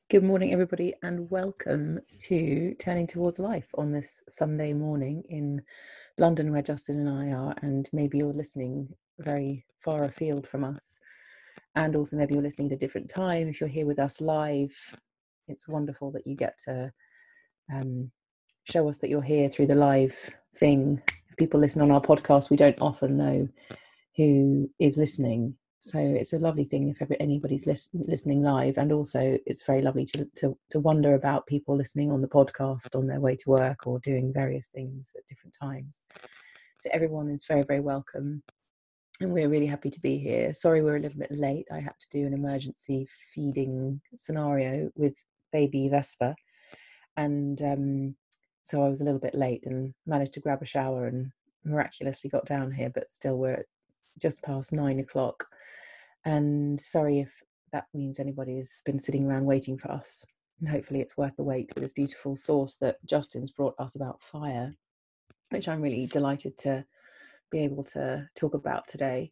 Good morning, everybody, and welcome to Turning Towards Life on this Sunday morning in London, where Justin and I are, and maybe you're listening very far afield from us, and also maybe you're listening at a different time. If you're here with us live, it's wonderful that you get to show us that you're here through the live thing. If people listen on our podcast, we don't often know who is listening. So it's a lovely thing if anybody's listening live, and also it's very lovely to wonder about people listening on the podcast on their way to work or doing various things at different times. So everyone is very, very welcome, and we're really happy to be here. Sorry we're a little bit late. I had to do an emergency feeding scenario with baby Vespa, and so I was a little bit late and managed to grab a shower and miraculously got down here, but still we're just past 9 o'clock. And sorry if that means anybody has been sitting around waiting for us. And hopefully it's worth the wait for this beautiful sauce that Justin's brought us about fire, which I'm really delighted to be able to talk about today.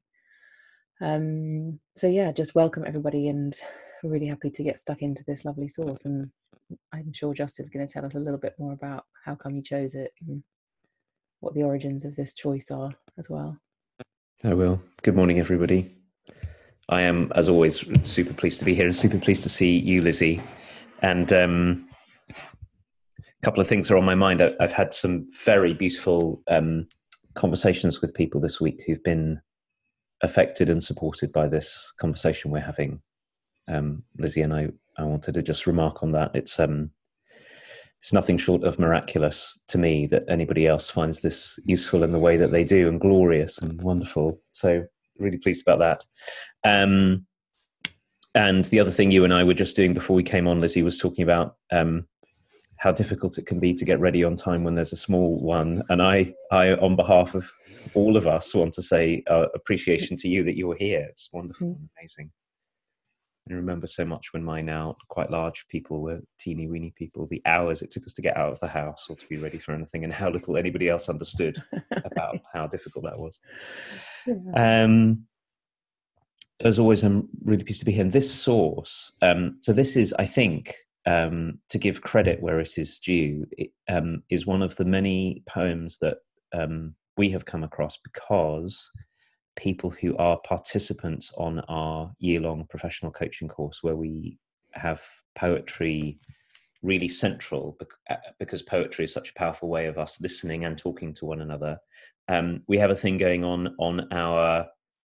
So yeah, just welcome everybody, and we're really happy to get stuck into this lovely sauce. And I'm sure Justin's going to tell us a little bit more about how come you chose it and what the origins of this choice are as well. I will. Good morning, everybody. I am, as always, super pleased to be here and super pleased to see you, Lizzie. And a couple of things are on my mind. I've had some very beautiful conversations with people this week who've been affected and supported by this conversation we're having. Lizzie and I wanted to just remark on that. It's nothing short of miraculous to me that anybody else finds this useful in the way that they do, and glorious and wonderful. So really pleased about that. And the other thing you and I were just doing before we came on, Lizzie, was talking about how difficult it can be to get ready on time when there's a small one. And I on behalf of all of us, want to say appreciation to you that you're here. It's wonderful and amazing. I remember so much when my now quite large people were teeny weeny people, the hours it took us to get out of the house or to be ready for anything, and how little anybody else understood about how difficult that was. Yeah. As always, I'm really pleased to be here. And this source, so this is, I think, to give credit where it is due, it is one of the many poems that we have come across because people who are participants on our year-long professional coaching course, where we have poetry really central, because poetry is such a powerful way of us listening and talking to one another. We have a thing going on our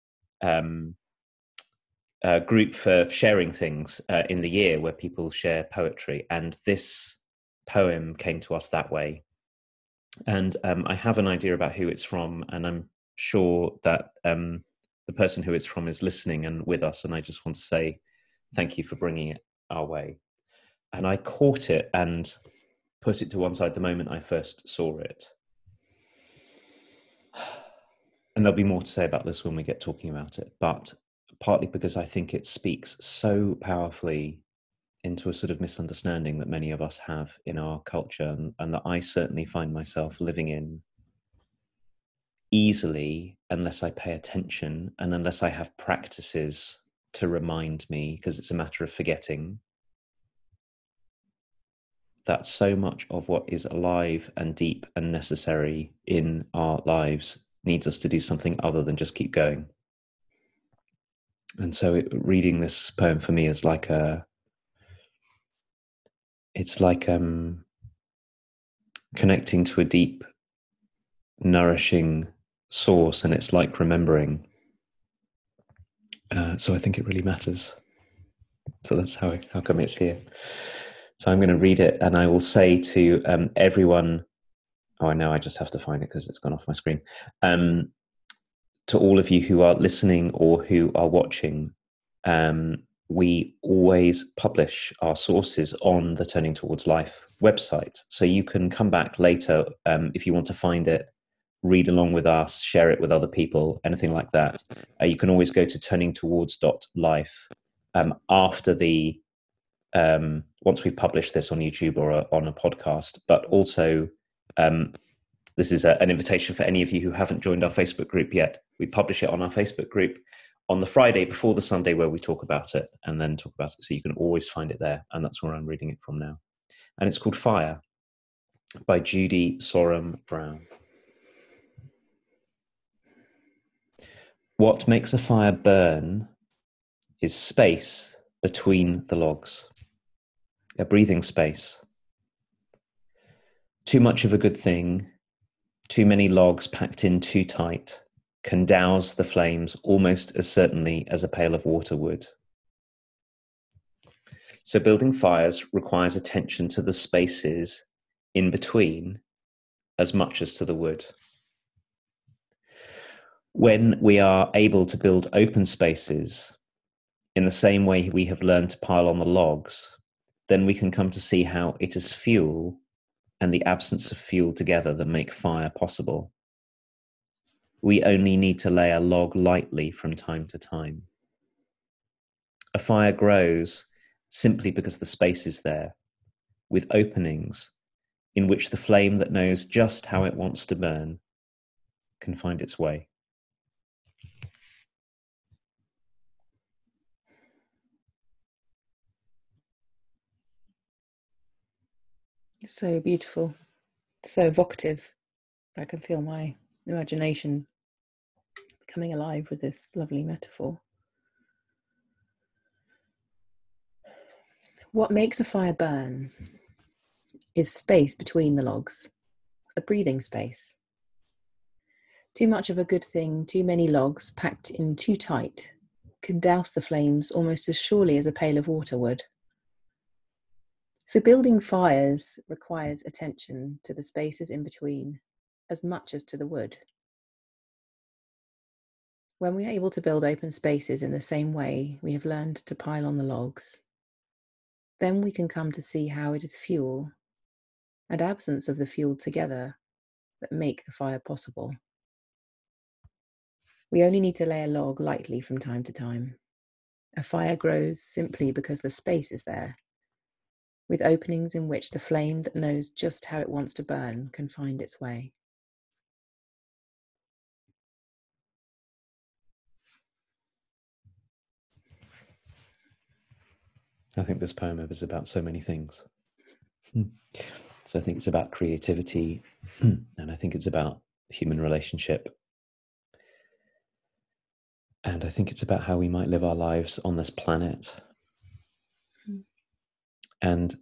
group for sharing things in the year, where people share poetry, and this poem came to us that way. And I have an idea about who it's from, and I'm sure that the person who it's from is listening and with us, and I just want to say thank you for bringing it our way. And I caught it and put it to one side the moment I first saw it. And there'll be more to say about this when we get talking about it, but partly because I think it speaks so powerfully into a sort of misunderstanding that many of us have in our culture, and that I certainly find myself living in easily, unless I pay attention and unless I have practices to remind me, because it's a matter of forgetting, that so much of what is alive and deep and necessary in our lives needs us to do something other than just keep going. And so reading this poem for me is like connecting to a deep, nourishing source, and it's like remembering. So I think it really matters. So that's how come it's here. So I'm going to read it, and I will say to everyone, I know I just have to find it because it's gone off my screen. To all of you who are listening or who are watching, we always publish our sources on the Turning Towards Life website. So you can come back later if you want to find it, read along with us, share it with other people, anything like that. You can always go to turningtowards.life after the once we've published this on YouTube or on a podcast. But also this is an invitation for any of you who haven't joined our Facebook group yet. We publish it on our Facebook group on the Friday before the Sunday where we talk about it and then talk about it. So you can always find it there. And that's where I'm reading it from now. And it's called Fire by Judy Sorum Brown. What makes a fire burn is space between the logs, a breathing space. Too much of a good thing, too many logs packed in too tight, can douse the flames almost as certainly as a pail of water would. So building fires requires attention to the spaces in between as much as to the wood. When we are able to build open spaces in the same way we have learned to pile on the logs, then we can come to see how it is fuel and the absence of fuel together that make fire possible. We only need to lay a log lightly from time to time. A fire grows simply because the space is there, with openings in which the flame that knows just how it wants to burn can find its way. So beautiful, so evocative. I can feel my imagination coming alive with this lovely metaphor. What makes a fire burn is space between the logs, a breathing space. Too much of a good thing, too many logs packed in too tight, can douse the flames almost as surely as a pail of water would. So building fires requires attention to the spaces in between as much as to the wood. When we are able to build open spaces in the same way we have learned to pile on the logs, then we can come to see how it is fuel and absence of the fuel together that make the fire possible. We only need to lay a log lightly from time to time. A fire grows simply because the space is there, with openings in which the flame that knows just how it wants to burn can find its way. I think this poem is about so many things. So I think it's about creativity, and I think it's about human relationship. And I think it's about how we might live our lives on this planet. And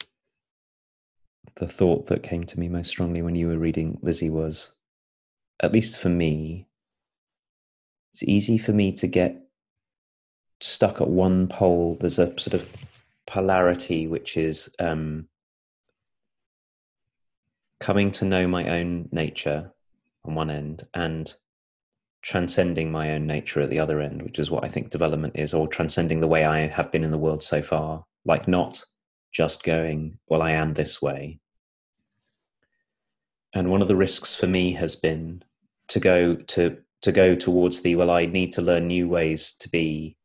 the thought that came to me most strongly when you were reading, Lizzie, was, at least for me, it's easy for me to get stuck at one pole. There's a sort of polarity, which is coming to know my own nature on one end and transcending my own nature at the other end, which is what I think development is, or transcending the way I have been in the world so far, like not just going, well, I am this way. And one of the risks for me has been to go towards the, well, I need to learn new ways to be,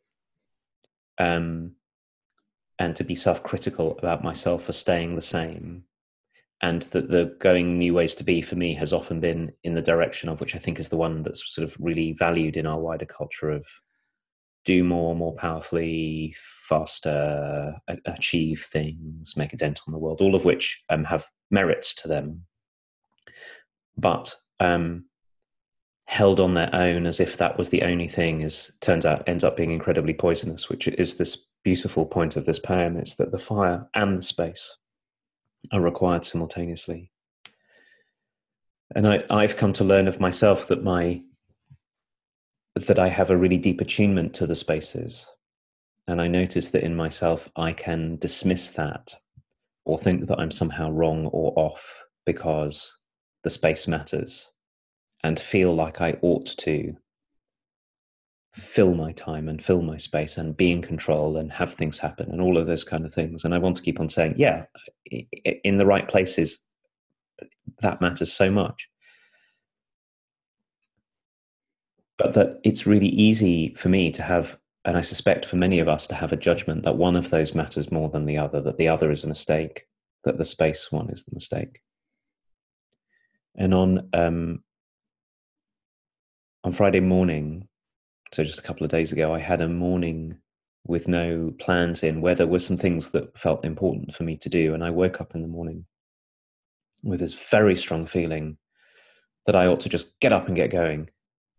and to be self-critical about myself for staying the same. And that the going new ways to be for me has often been in the direction of, which I think is the one that's sort of really valued in our wider culture, of do more powerfully, faster, achieve things, make a dent on the world, all of which have merits to them. But held on their own as if that was the only thing ends up being incredibly poisonous, which is this beautiful point of this poem. It's that the fire and the space are required simultaneously. And I've come to learn of myself that I have a really deep attunement to the spaces. And I notice that in myself, I can dismiss that or think that I'm somehow wrong or off because the space matters, and feel like I ought to fill my time and fill my space and be in control and have things happen and all of those kind of things. And I want to keep on saying, yeah, in the right places, that matters so much. But that it's really easy for me to have, and I suspect for many of us, to have a judgment that one of those matters more than the other, that the other is a mistake, that the space one is the mistake. And on Friday morning, So just a couple of days ago, I had a morning with no plans in, where there were some things that felt important for me to do. And I woke up in the morning with this very strong feeling that I ought to just get up and get going.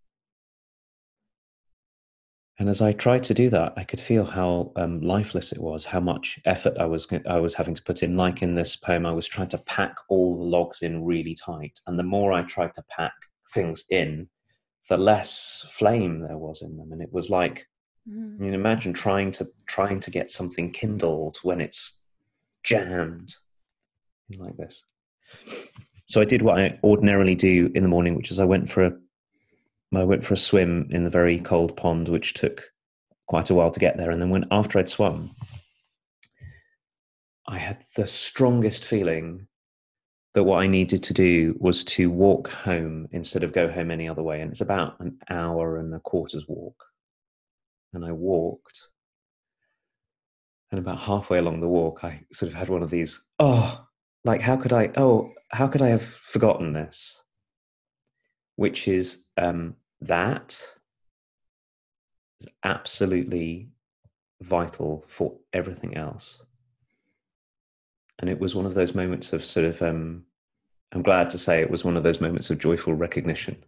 And as I tried to do that, I could feel how lifeless it was, how much effort I was having to put in. Like in this poem, I was trying to pack all the logs in really tight. And the more I tried to pack things in, the less flame there was in them. And it was like, I mean, imagine trying to get something kindled when it's jammed like this. So I did what I ordinarily do in the morning, which is I went for a swim in the very cold pond, which took quite a while to get there. And then after I'd swum, I had the strongest feeling that what I needed to do was to walk home instead of go home any other way. And it's about an hour and a quarter's walk. And I walked. And about halfway along the walk, I sort of had one of these, how could I have forgotten this? Which is that is absolutely vital for everything else. And it was one of those moments of sort of, I'm glad to say it was one of those moments of joyful recognition.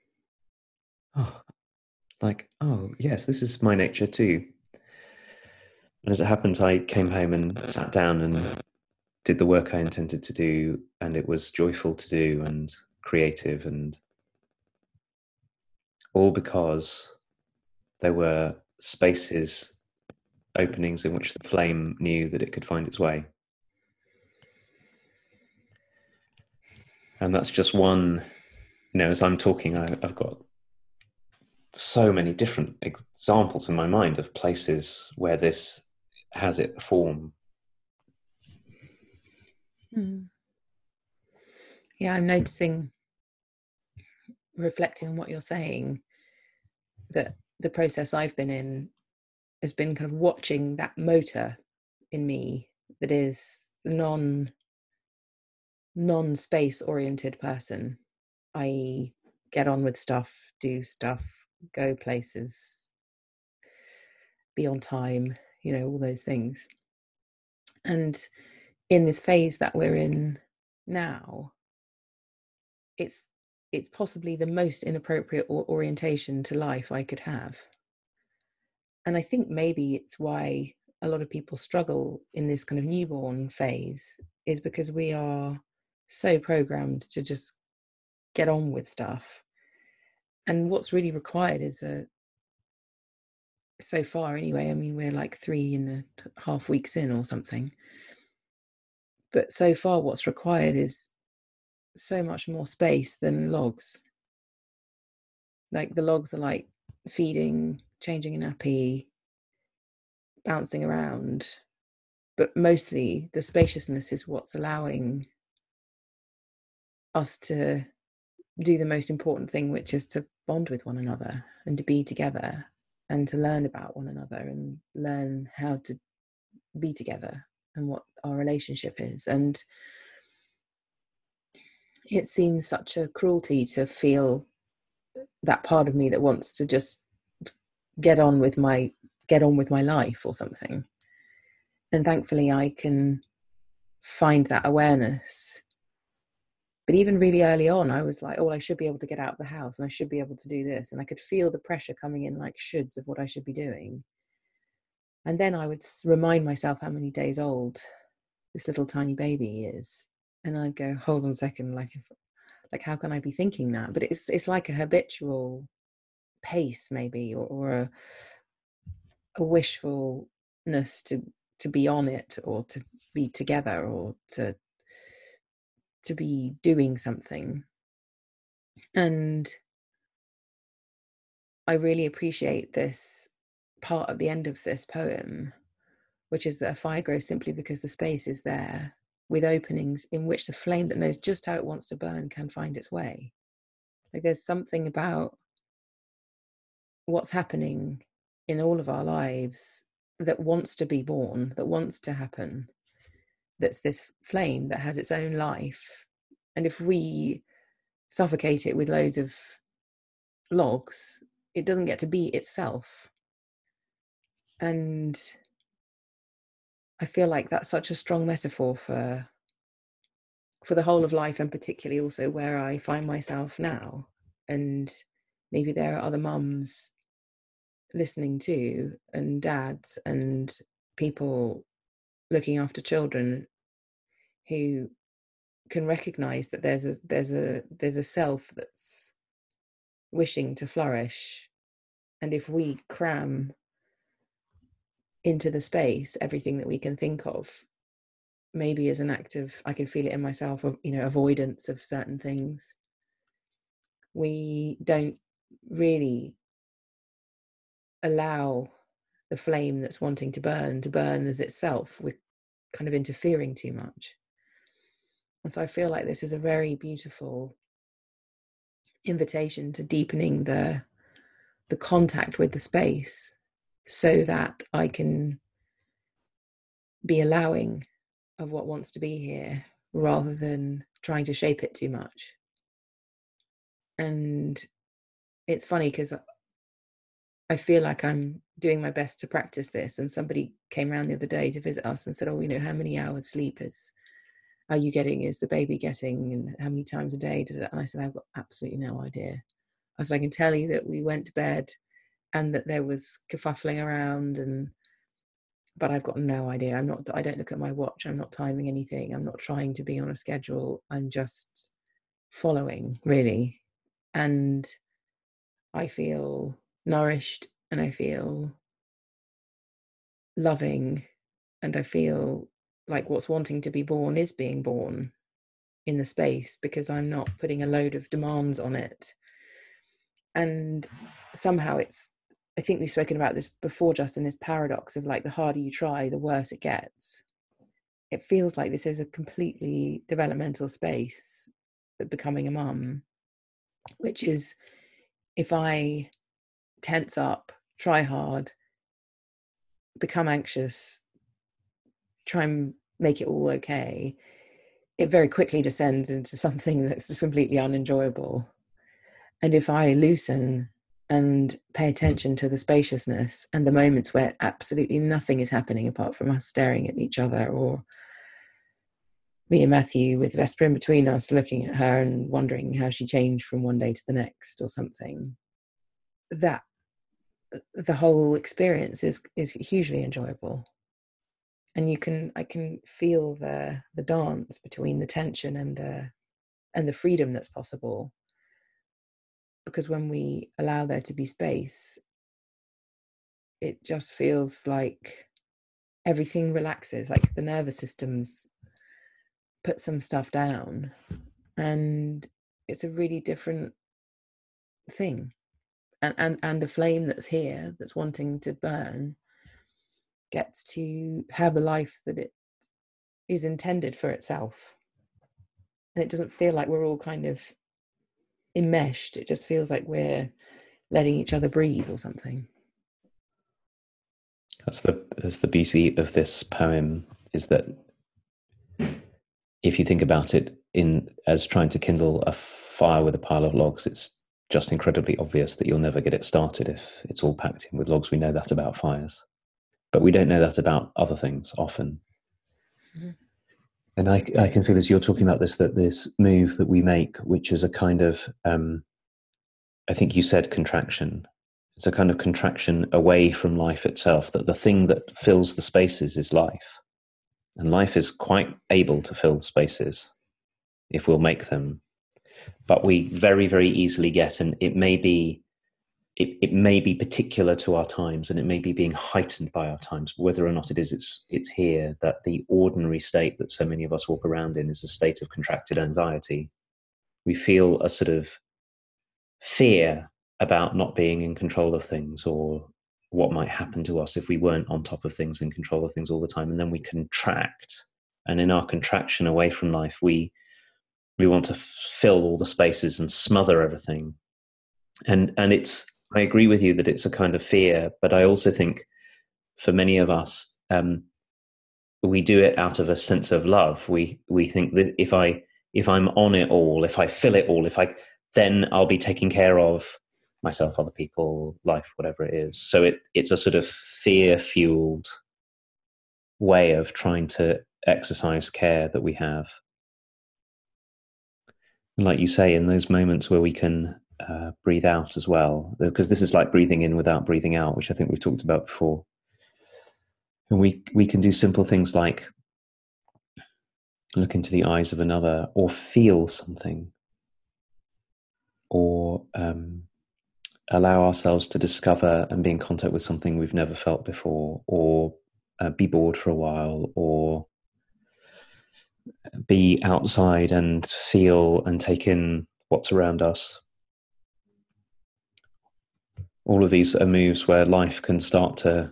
Oh, yes, this is my nature too. And as it happens, I came home and sat down and did the work I intended to do, and it was joyful to do and creative, and all because there were spaces, openings in which the flame knew that it could find its way. And that's just one, as I'm talking, I've got so many different examples in my mind of places where this has its form. Yeah, I'm noticing, reflecting on what you're saying, that the process I've been in has been kind of watching that motor in me that is the non-space oriented person. I get on with stuff, do stuff, go places, be on time, all those things. And in this phase that we're in now, it's possibly the most inappropriate orientation to life I could have. And I think maybe it's why a lot of people struggle in this kind of newborn phase, is because we are so programmed to just get on with stuff. And what's really required is so far anyway, I mean, we're like 3.5 weeks in or something. But so far what's required is so much more space than logs. Like the logs are like feeding, changing a nappy, bouncing around. But mostly the spaciousness is what's allowing us to do the most important thing, which is to bond with one another and to be together and to learn about one another and learn how to be together and what our relationship is. And it seems such a cruelty to feel that part of me that wants to just get on with my life or something. And thankfully I can find that awareness. But even really early on, I was like, I should be able to get out of the house and I should be able to do this. And I could feel the pressure coming in like shoulds of what I should be doing. And then I would remind myself how many days old this little tiny baby is. And I'd go, hold on a second, how can I be thinking that? But it's like a habitual pace maybe, or a wishfulness to be on it, or to be together, or to be doing something. And I really appreciate this part at the end of this poem, which is that a fire grows simply because the space is there, with openings in which the flame that knows just how it wants to burn can find its way. Like there's something about what's happening in all of our lives that wants to be born, that wants to happen, that's this flame that has its own life. And if we suffocate it with loads of logs, it doesn't get to be itself. And I feel like that's such a strong metaphor for the whole of life, and particularly also where I find myself now. And maybe there are other mums listening too, and dads and people looking after children who can recognize that there's a self that's wishing to flourish. And if we cram into the space everything that we can think of, maybe as an act of, I can feel it in myself, of, you know, avoidance of certain things, we don't really allow the flame that's wanting to burn as itself. We're kind of interfering too much. And so I feel like this is a very beautiful invitation to deepening the contact with the space, so that I can be allowing of what wants to be here rather than trying to shape it too much. And it's funny because I feel like I'm doing my best to practice this. And somebody came around the other day to visit us and said, oh, you know, how many hours sleep are you getting? Is the baby getting? And how many times a day? And I said, I've got absolutely no idea. I said, I can tell you that we went to bed and that there was kerfuffling around, but I've got no idea. I don't look at my watch. I'm not timing anything. I'm not trying to be on a schedule. I'm just following, really. And I feel nourished, and I feel loving, and I feel like what's wanting to be born is being born in the space, because I'm not putting a load of demands on it. And somehow I think we've spoken about this before, Justin, this paradox of like, the harder you try, the worse it gets. It feels like this is a completely developmental space, becoming a mum, which is, if I tense up, try hard, become anxious, try and make it all okay, it very quickly descends into something that's just completely unenjoyable. And if I loosen and pay attention to the spaciousness and the moments where absolutely nothing is happening apart from us staring at each other, or me and Matthew with Vesper in between us looking at her and wondering how she changed from one day to the next or something, that the whole experience is hugely enjoyable. And I can feel the dance between the tension and the freedom that's possible. Because when we allow there to be space, it just feels like everything relaxes, like the nervous system's put some stuff down, and it's a really different thing. And the flame that's here, that's wanting to burn, gets to have the life that it is intended for itself. And it doesn't feel like we're all kind of enmeshed. It just feels like we're letting each other breathe or something. That's the beauty of this poem, is that if you think about it as trying to kindle a fire with a pile of logs, it's just incredibly obvious that you'll never get it started if it's all packed in with logs. We know that about fires, but we don't know that about other things often. Mm-hmm. And I can feel, as you're talking about this, that this move that we make, which is a kind of, I think you said contraction. It's a kind of contraction away from life itself, that the thing that fills the spaces is life. And life is quite able to fill spaces if we'll make them. But we very, very easily get, and it may be particular to our times, and it may be being heightened by our times, whether or not it is, it's here, that the ordinary state that so many of us walk around in is a state of contracted anxiety. We feel a sort of fear about not being in control of things, or what might happen to us if we weren't on top of things, in control of things all the time. And then we contract. And in our contraction away from life, we want to fill all the spaces and smother everything. And I agree with you that it's a kind of fear, but I also think for many of us, we do it out of a sense of love. We think that if I'm on it all, if I fill it all, then I'll be taken care of, myself, other people, life, whatever it is. So it's a sort of fear-fueled way of trying to exercise care that we have. And like you say, in those moments where we can breathe out as well, because this is like breathing in without breathing out, which I think we've talked about before. And we can do simple things like look into the eyes of another, or feel something, or allow ourselves to discover and be in contact with something we've never felt before, or be bored for a while, or be outside and feel and take in what's around us. All of these are moves where life can start to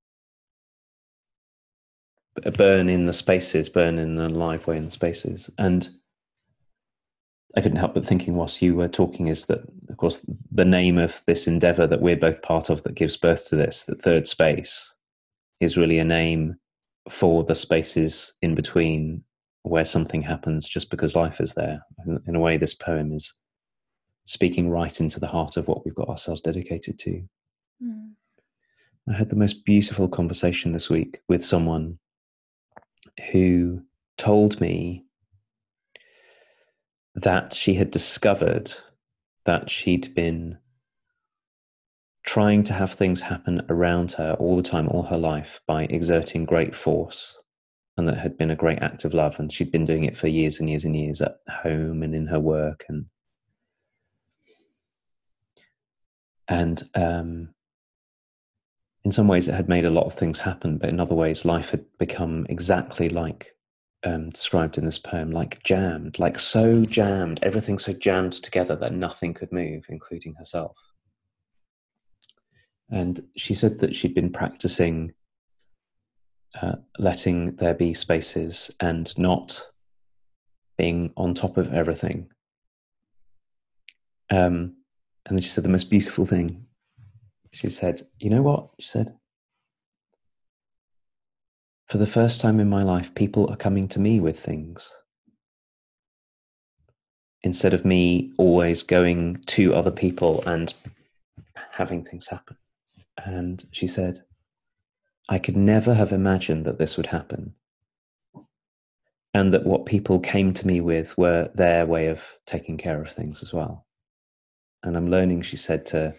burn in the spaces, burn in a live way in the spaces. And I couldn't help but thinking whilst you were talking is that, of course, the name of this endeavor that we're both part of that gives birth to this, the third space, is really a name for the spaces in between where something happens just because life is there. In a way, this poem is speaking right into the heart of what we've got ourselves dedicated to. Mm. I had the most beautiful conversation this week with someone who told me that she had discovered that she'd been trying to have things happen around her all the time, all her life, by exerting great force, and that had been a great act of love, and she'd been doing it for years and years and years at home and in her work, and in some ways it had made a lot of things happen, but in other ways life had become exactly like described in this poem, like jammed, like so jammed, everything so jammed together that nothing could move, including herself. And she said that she'd been practicing letting there be spaces and not being on top of everything. And then she said the most beautiful thing. She said, you know what? She said, for the first time in my life, people are coming to me with things, instead of me always going to other people and having things happen. And she said, I could never have imagined that this would happen, and that what people came to me with were their way of taking care of things as well. And I'm learning, she said, to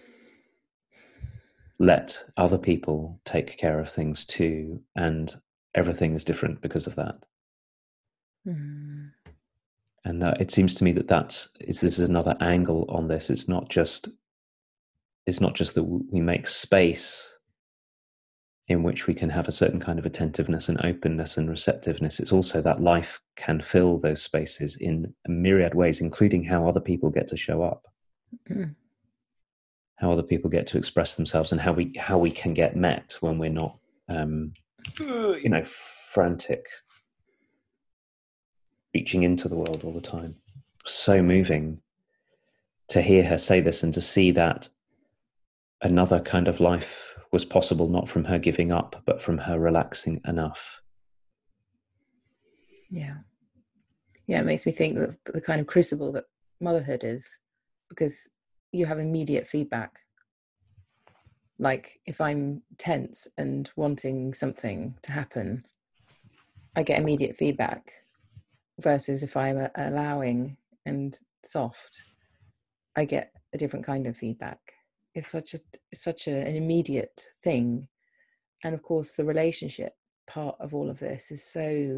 let other people take care of things too, and everything is different because of that. Mm. And it seems to me that this is another angle on this. It's not just that we make space in which we can have a certain kind of attentiveness and openness and receptiveness. It's also that life can fill those spaces in a myriad ways, including how other people get to show up, how other people get to express themselves, and how we can get met when we're not, frantic, reaching into the world all the time. So moving to hear her say this and to see that another kind of life was possible, not from her giving up, but from her relaxing enough. Yeah. Yeah, it makes me think of the kind of crucible that motherhood is, because you have immediate feedback. Like if I'm tense and wanting something to happen, I get immediate feedback, versus if I'm allowing and soft, I get a different kind of feedback. It's such an immediate thing. And of course, the relationship part of all of this is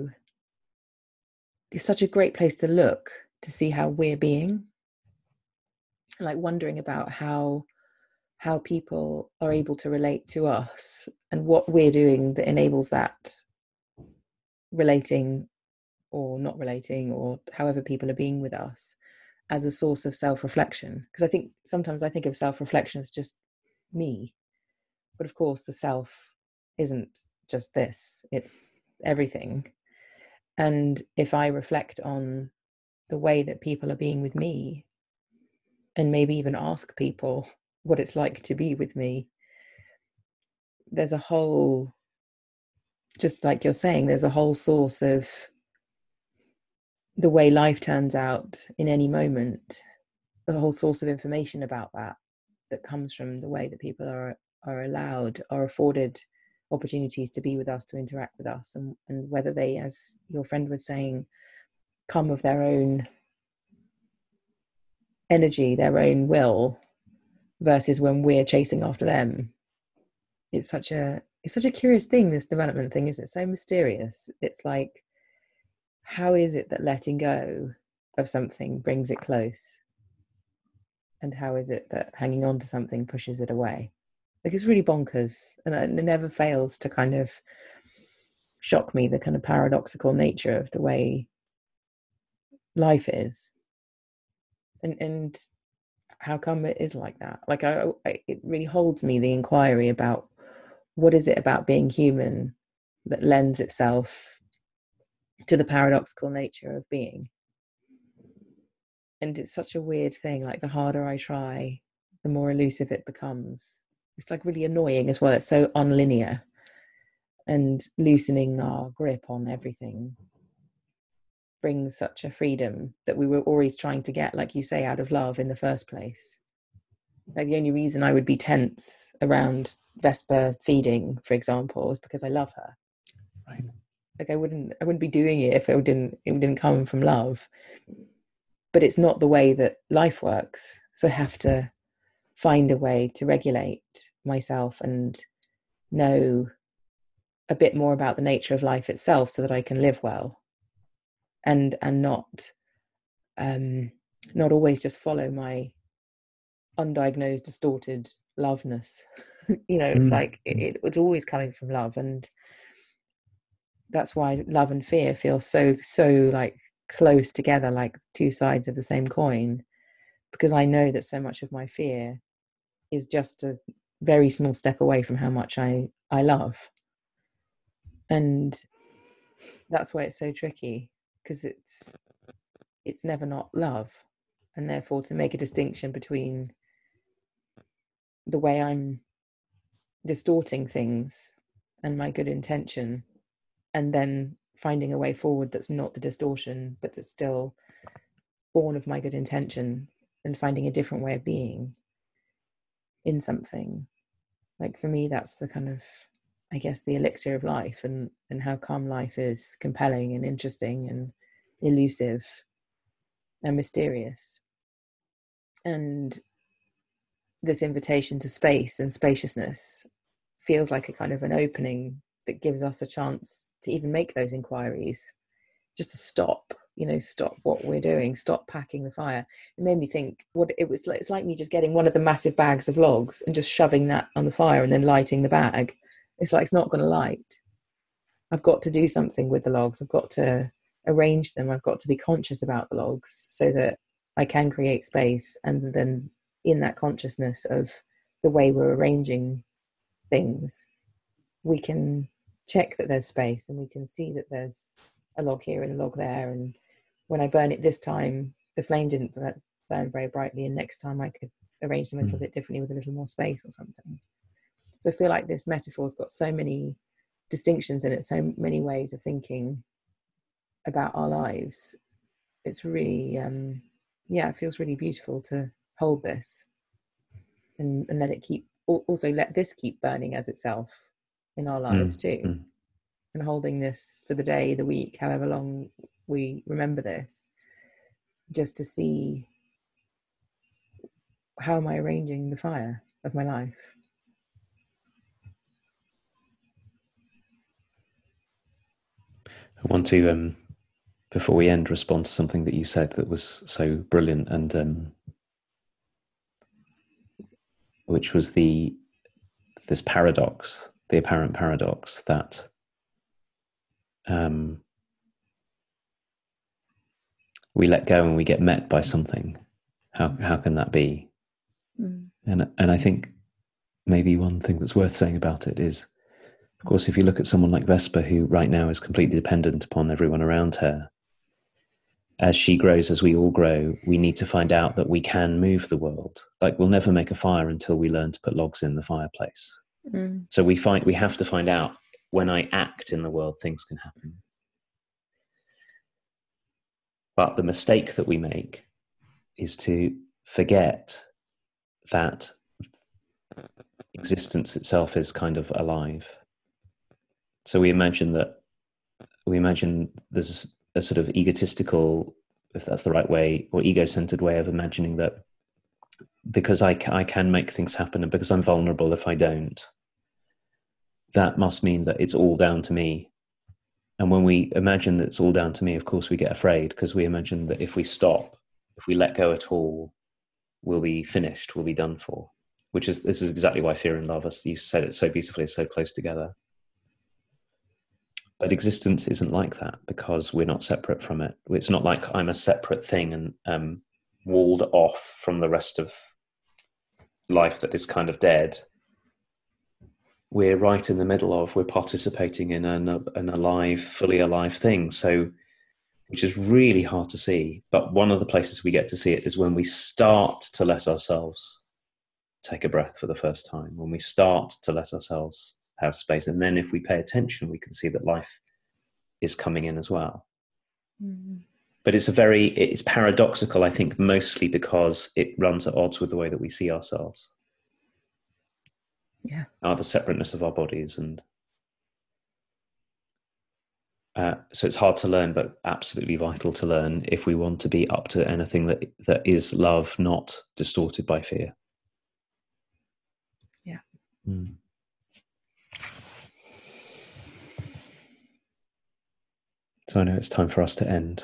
it's such a great place to look to see how we're being, like wondering about how people are able to relate to us and what we're doing that enables that relating or not relating, or however people are being with us, as a source of self-reflection. Because I think sometimes I think of self-reflection as just me, but of course the self isn't just this, it's everything. And if I reflect on the way that people are being with me, and maybe even ask people what it's like to be with me, there's a whole, just like you're saying, there's a whole source of the way life turns out in any moment, a whole source of information about that. that comes from the way that people are allowed, are afforded opportunities to be with us, to interact with us, and whether they, as your friend was saying, come of their own energy, their own will, versus when we're chasing after them. It's such a curious thing, this development thing, isn't it? So mysterious. It's like, how is it that letting go of something brings it close? And how is it that hanging on to something pushes it away? Like, it's really bonkers, and it never fails to kind of shock me, the kind of paradoxical nature of the way life is, and how come it is like that. Like, it really holds me, the inquiry about what is it about being human that lends itself to the paradoxical nature of being. And it's such a weird thing. Like, the harder I try, the more elusive it becomes. It's like really annoying as well. It's so unlinear, and loosening our grip on everything brings such a freedom that we were always trying to get, like you say, out of love in the first place. Like, the only reason I would be tense around Vesper feeding, for example, is because I love her. Right. Like, I wouldn't be doing it if it didn't come from love. But it's not the way that life works. So I have to find a way to regulate myself and know a bit more about the nature of life itself, so that I can live well, and not always just follow my undiagnosed, distorted loveness. It's like it's always coming from love, and that's why love and fear feel so like close together, like two sides of the same coin, because I know that so much of my fear is just a very small step away from how much I love. And that's why it's so tricky, because it's never not love. And therefore, to make a distinction between the way I'm distorting things and my good intention, and then finding a way forward that's not the distortion, but that's still born of my good intention, and finding a different way of being in something. Like, for me, that's the kind of, I guess, the elixir of life, and how come life is compelling and interesting and elusive and mysterious. And this invitation to space and spaciousness feels like a kind of an opening that gives us a chance to even make those inquiries, just to stop what we're doing, stop packing the fire. It made me think what it was like. It's like me just getting one of the massive bags of logs and just shoving that on the fire and then lighting the bag. It's like, it's not going to light. I've got to do something with the logs. I've got to arrange them. I've got to be conscious about the logs so that I can create space. And then, in that consciousness of the way we're arranging things, we can check that there's space, and we can see that there's a log here and a log there. And when I burn it this time, the flame didn't burn very brightly, and next time I could arrange them a little bit differently with a little more space or something. So I feel like this metaphor's got so many distinctions in it, so many ways of thinking about our lives. It's really, it feels really beautiful to hold this and let it also let this keep burning as itself in our lives too. And holding this for the day, the week, however long we remember this, just to see, how am I arranging the fire of my life? I want to, before we end, respond to something that you said that was so brilliant, and which was this paradox, the apparent paradox that we let go and we get met by something. How can that be? And I think maybe one thing that's worth saying about it is, of course, if you look at someone like Vesper, who right now is completely dependent upon everyone around her, as she grows, as we all grow, we need to find out that we can move the world. Like, we'll never make a fire until we learn to put logs in the fireplace. So we have to find out, when I act in the world, things can happen. But the mistake that we make is to forget that existence itself is kind of alive. So we imagine there's a sort of egotistical, if that's the right way, or ego-centered way of imagining that because I can make things happen, and because I'm vulnerable if I don't, that must mean that it's all down to me. And when we imagine that it's all down to me, of course we get afraid, because we imagine that if we stop, if we let go at all, we'll be finished, we'll be done for. This is exactly why fear and love, as you said it so beautifully, is so close together. But existence isn't like that, because we're not separate from it. It's not like I'm a separate thing and walled off from the rest of life that is kind of dead. We're right in the middle of, we're participating in an alive, fully alive thing. So, which is really hard to see. But one of the places we get to see it is when we start to let ourselves take a breath for the first time, when we start to let ourselves have space. And then if we pay attention, we can see that life is coming in as well. Mm-hmm. But it's paradoxical, I think, mostly because it runs at odds with the way that we see ourselves. Yeah. The separateness of our bodies. And so it's hard to learn, but absolutely vital to learn if we want to be up to anything that is love, not distorted by fear. Yeah. Mm. So I know it's time for us to end.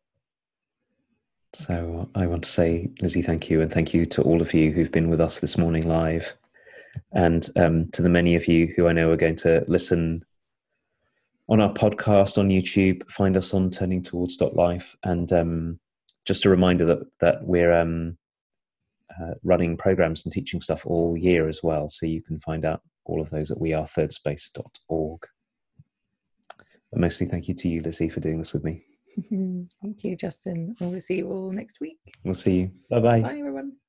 So I want to say, Lizzie, thank you. And thank you to all of you who've been with us this morning live. And to the many of you who I know are going to listen on our podcast on YouTube, find us on turningtowards.life. And just a reminder that we're running programs and teaching stuff all year as well. So you can find out all of those at wearethirdSpace.org. But mostly thank you to you, Lizzie, for doing this with me. Thank you, Justin. We'll see you all next week. We'll see you. Bye-bye. Bye, everyone.